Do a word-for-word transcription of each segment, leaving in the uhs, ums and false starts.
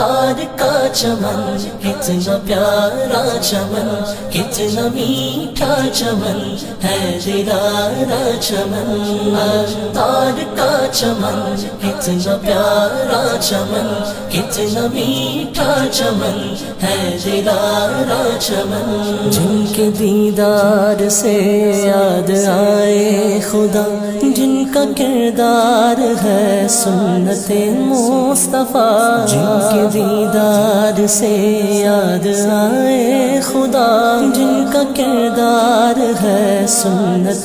تار کا چمن کتنا پیارا چمن کتنا میٹھا چمن ہے دلارا چمن تار کا چمن کتنا پیارا چمن کتنا میٹھا چمن ہے دلارا چمن جن کے دیدار سے یاد آئے خدا جن کا کردار ہے سنت مصطفیٰ جن کے دیدار سے یاد آئے خدا جن کا کردار ہے سنت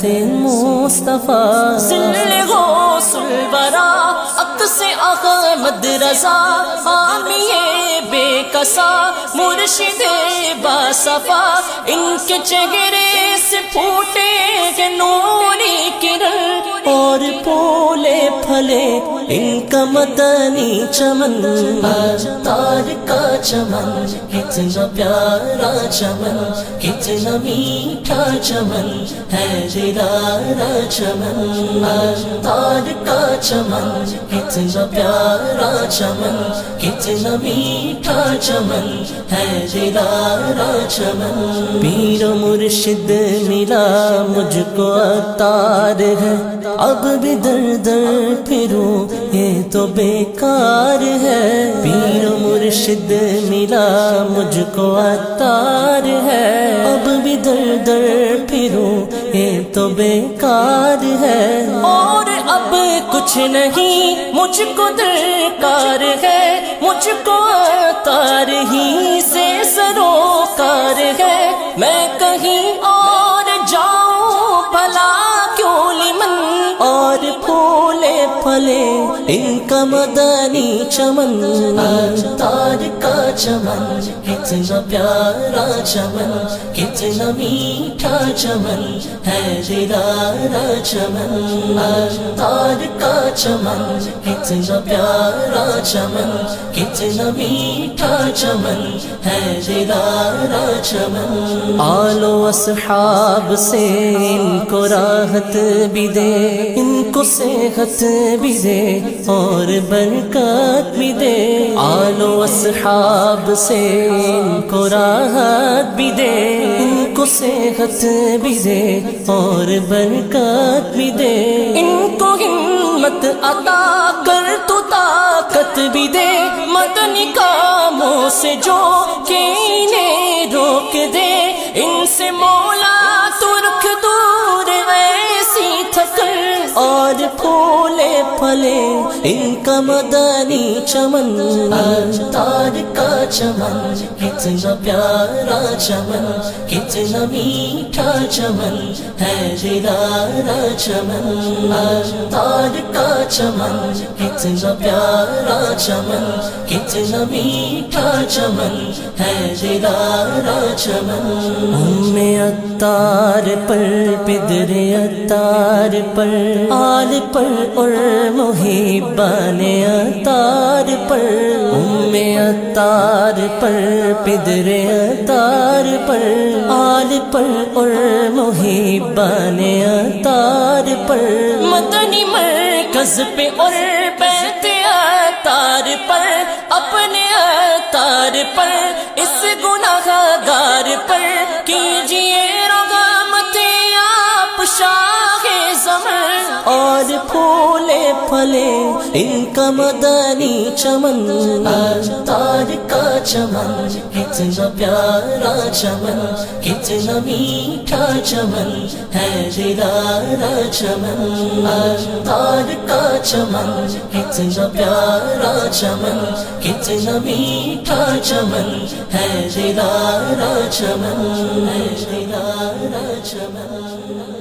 مصطفیٰ ذل غوث الورا عکس احمد رضا حامی بے کسا مرشد باصفا ان کے چہرے سے پھوٹے کہ نوری کرن اور پھولے پھلے ان کا مدنی چمن تار کا چمن کتنا پیارا چمن کتنا میٹھا چمن ہے دلارا چمن تار کا چمن کتنا پیارا چمن کتنا میٹھا چمن ہے دلارا چمن پیر و مرشد ملا مجھ کو عطار ہے اب بھی در در پھروں یہ تو بیکار ہے پیر و مرشد ملا مجھ کو عطار ہے اب بھی در در پھروں یہ تو بیکار ہے اور اب کچھ نہیں مجھ کو درکار ہے مجھ کو عطار ہی سے سروکار ہے میں کہیں اور جاؤں بھلا کیوں لمن اور پھولے پھلے ان کا مدنی چمن تار کا چمن کتنا پیارا چمن کتنا میٹھا چمن ہے دلارا چمن تار کا چمن کتنا پیارا چمن کتنا میٹھا چمن ہے دلارا چمن آل و اصحاب سے ان کو راحت بھی دے ان کو صحت بھی دے اور برکت بھی دے آل و اصحاب سے ان کو راحت بھی دے ان کو صحت بھی دے اور برکت بھی دے ان کو ہمت عطا کر تو طاقت بھی دے مدنی کاموں سے جو کہ انہیں روک دے ان سے مولا تو رکھ دور ایسی تھکر اور پھولے پھلے ان کا مدنی چمن تار کا چمن کتنا پیارا چمن کتنا میٹھا چمن ہے دلارا چمن تار کا چمن کتنا پیارا چمن کتنا میٹھا چمن ہے دلارا چمن ام عطار پر پدر عطار پر آل پر اور محبان عطار پر ام عطار پر پدر عطار پر آل پر اور محبان عطار پر مدنی مرکز پہ اور بیت عطار پر اپنے عطار پر اس گناہ گار پر کیجئے رحمت آپ شاہ زمن اور پھولے پھلے ان کا مدنی چمن تار کا چمن کتنا پیارا چمن کتنا میٹھا چمن ہے دلارا چمن تار کا چمن کتنا پیارا چمن کتنا میٹھا چمن ہے دلارا چمن ہے دلارا چمن